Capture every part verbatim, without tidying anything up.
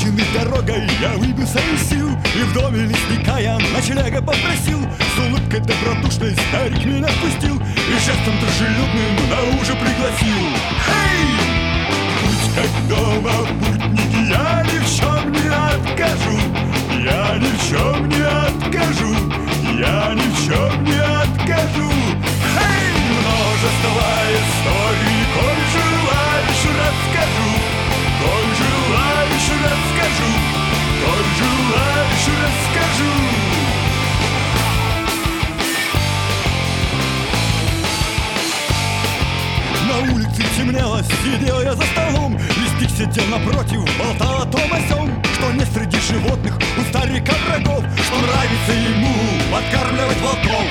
измученный дорогой, я выбился из сил и в доме лесника я ночлега попросил. С улыбкой добродушной старик меня впустил и жестом дружелюбным на ужин пригласил. Эй! Путь как дома, путники, я ни в чем не откажу. Я ни в чем не откажу. Я ни в чем не откажу. Эй! Множество историй, коль желаешь, расскажу. Коль желаешь, расскажу. Коль желаешь, расскажу. На улице темнело, сидел я за столом. Лесник сидел напротив, болтал о том о сём, что нет среди животных у старика врагов, что нравится ему подкармливать волков.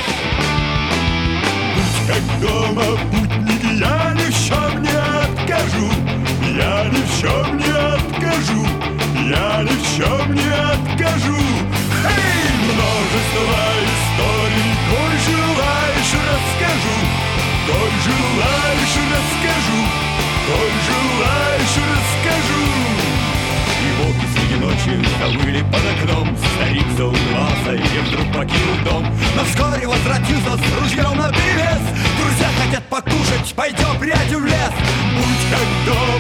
Путь как дома, путники, я ни в чем не откажу. Я ни в чем не откажу. Я ни в чем не откажу. Эй! Множество историй, коль желаешь, расскажу. Коль желаешь, расскажу. Коль желаешь, расскажу. И волки среди ночи завыли под окном. Старик заулыбался и вдруг покинул дом. Но вскоре возвратился с ружьем наперевес. Друзья хотят покушать, пойдем, приятель, в лес. Будь как дом.